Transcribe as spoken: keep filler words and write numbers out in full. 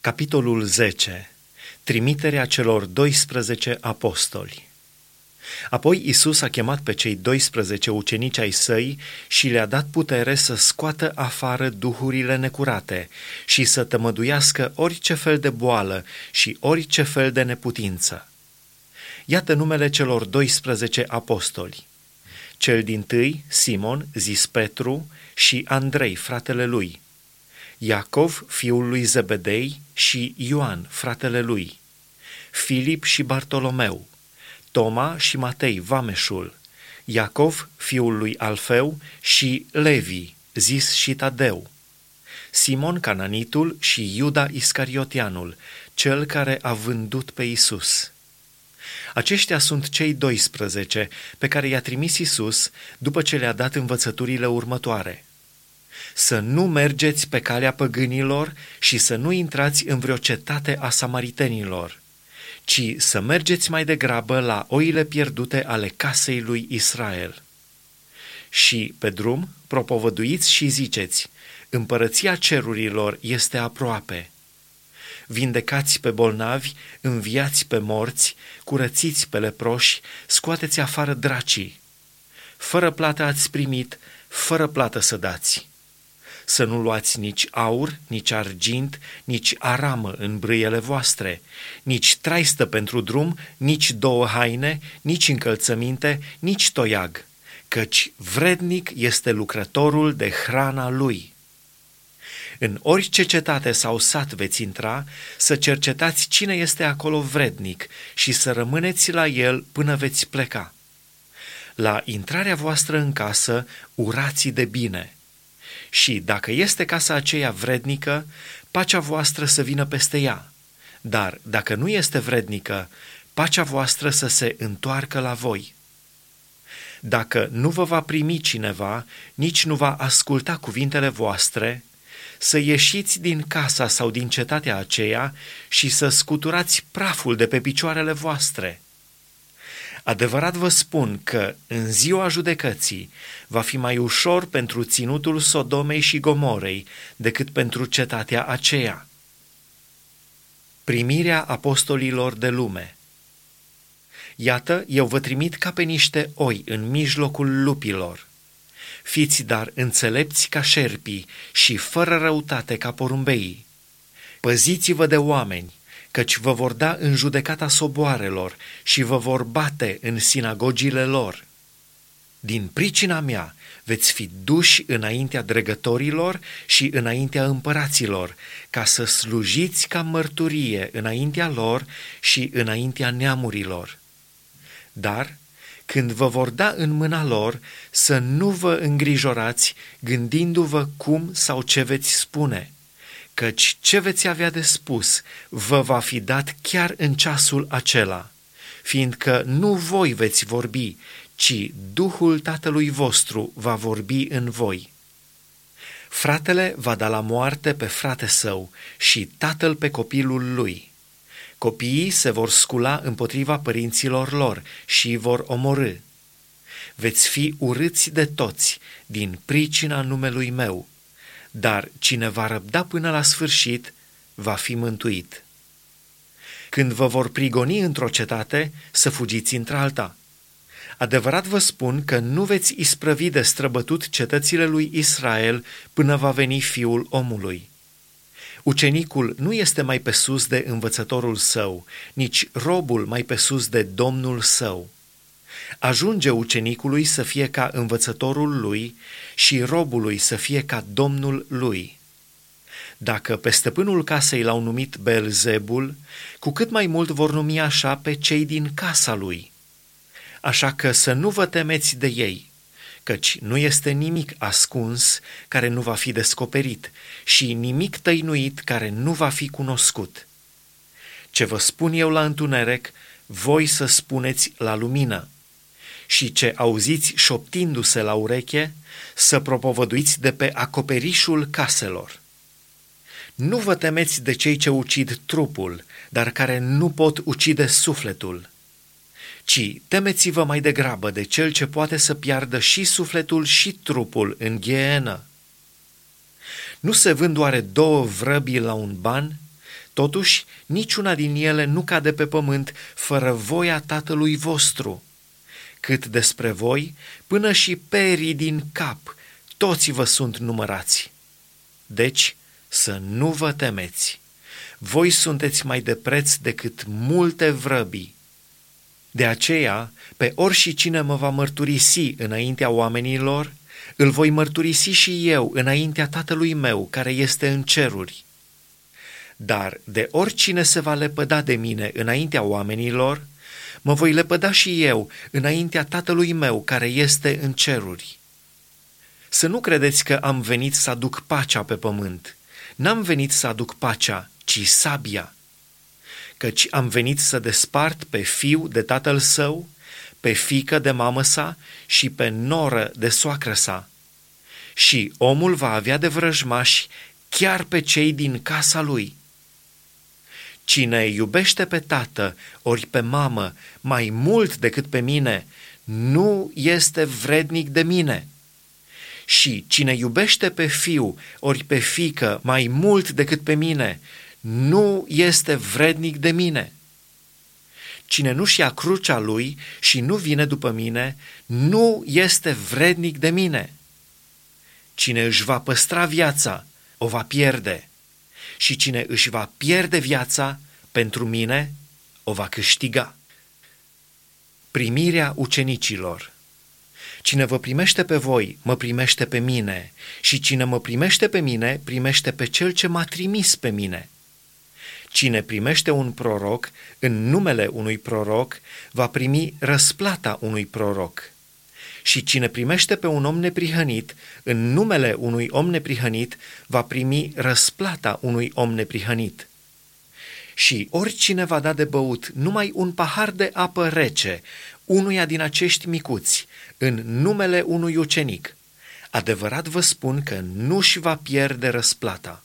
Capitolul zece. Trimiterea celor doisprezece apostoli. Apoi Iisus a chemat pe cei doisprezece ucenici ai săi și le-a dat putere să scoată afară duhurile necurate și să tămăduiască orice fel de boală și orice fel de neputință. Iată numele celor doisprezece apostoli. Cel dintâi, Simon, zis Petru, și Andrei, fratele lui, Iacov, fiul lui Zebedei, și Ioan, fratele lui, Filip și Bartolomeu, Toma și Matei, vameșul, Iacov, fiul lui Alfeu, și Levi, zis și Tadeu, Simon Cananitul și Iuda Iscariotianul, cel care a vândut pe Iisus. Aceștia sunt cei doisprezece pe care i-a trimis Iisus după ce le-a dat învățăturile următoare: să nu mergeți pe calea păgânilor și să nu intrați în vreo cetate a samaritenilor, ci să mergeți mai degrabă la oile pierdute ale casei lui Israel. Și pe drum propovăduiți și ziceți: împărăția cerurilor este aproape. Vindecați pe bolnavi, înviați pe morți, curățiți pe leproși, scoateți afară dracii. Fără plată ați primit, fără plată să dați. Să nu luați nici aur, nici argint, nici aramă în brâiele voastre, nici traistă pentru drum, nici două haine, nici încălțăminte, nici toiag, căci vrednic este lucrătorul de hrana lui. În orice cetate sau sat veți intra, să cercetați cine este acolo vrednic și să rămâneți la el până veți pleca. La intrarea voastră în casă, urați de bine. Și dacă este casa aceea vrednică, pacea voastră să vină peste ea, dar dacă nu este vrednică, pacea voastră să se întoarcă la voi. Dacă nu vă va primi cineva, nici nu va asculta cuvintele voastre, să ieșiți din casa sau din cetatea aceea și să scuturați praful de pe picioarele voastre. Adevărat vă spun că în ziua judecății va fi mai ușor pentru ținutul Sodomei și Gomorei decât pentru cetatea aceea. Primirea apostolilor de lume. Iată, eu vă trimit ca pe niște oi în mijlocul lupilor. Fiți dar înțelepți ca șerpii și fără răutate ca porumbeii. Păziți-vă de oameni, căci vă vor da în judecata soboarelor și vă vor bate în sinagogile lor. Din pricina mea veți fi duși înaintea dregătorilor și înaintea împăraților, ca să slujiți ca mărturie înaintea lor și înaintea neamurilor. Dar când vă vor da în mâna lor, să nu vă îngrijorați gândindu-vă cum sau ce veți spune, căci ce veți avea de spus vă va fi dat chiar în ceasul acela, fiindcă nu voi veți vorbi, ci Duhul Tatălui vostru va vorbi în voi. Fratele va da la moarte pe frate său și tatăl pe copilul lui. Copiii se vor scula împotriva părinților lor și vor omorî. Veți fi urâți de toți din pricina numelui meu, dar cine va răbda până la sfârșit va fi mântuit. Când vă vor prigoni într-o cetate, să fugiți într-alta. Adevărat vă spun că nu veți isprăvi de străbătut cetățile lui Israel până va veni Fiul omului. Ucenicul nu este mai pe sus de învățătorul său, nici robul mai pe sus de domnul său. Ajunge ucenicului să fie ca învățătorul lui și robului să fie ca domnul lui. Dacă pe stăpânul casei l-au numit Beelzebul, cu cât mai mult vor numi așa pe cei din casa lui. Așa că să nu vă temeți de ei, căci nu este nimic ascuns care nu va fi descoperit și nimic tăinuit care nu va fi cunoscut. Ce vă spun eu la întuneric, voi să spuneți la lumină, și ce auziți șoptindu-se la ureche, să propovăduiți de pe acoperișul caselor. Nu vă temeți de cei ce ucid trupul, dar care nu pot ucide sufletul, ci temeți-vă mai degrabă de cel ce poate să piardă și sufletul și trupul în ghehenă. Nu se vând oare două vrăbii la un ban? Totuși, niciuna din ele nu cade pe pământ fără voia Tatălui vostru. Cât despre voi, până și perii din cap, toți vă sunt numărați. Deci, să nu vă temeți. Voi sunteți mai de preț decât multe vrăbii. De aceea, pe oricine mă va mărturisi înaintea oamenilor, îl voi mărturisi și eu înaintea Tatălui meu care este în ceruri. Dar de oricine se va lepăda de mine înaintea oamenilor, mă voi lepăda și eu înaintea Tatălui meu care este în ceruri. Să nu credeți că am venit să aduc pacea pe pământ. N-am venit să aduc pacea, ci sabia. Căci am venit să despart pe fiu de tatăl său, pe fiică de mamă sa și pe noră de soacră sa. Și omul va avea de vrăjmași chiar pe cei din casa lui. Cine iubește pe tată ori pe mamă mai mult decât pe mine, nu este vrednic de mine. Și cine iubește pe fiu ori pe fiică mai mult decât pe mine, nu este vrednic de mine. Cine nu-și ia crucea lui și nu vine după mine, nu este vrednic de mine. Cine își va păstra viața, o va pierde. Și cine își va pierde viața, pentru mine, o va câștiga. Primirea ucenicilor. Cine vă primește pe voi, mă primește pe mine, și cine mă primește pe mine, primește pe cel ce m-a trimis pe mine. Cine primește un proroc în numele unui proroc, va primi răsplata unui proroc. Și cine primește pe un om neprihănit, în numele unui om neprihănit, va primi răsplata unui om neprihănit. Și oricine va da de băut numai un pahar de apă rece, unuia din acești micuți, în numele unui ucenic, adevărat vă spun că nu-și va pierde răsplata.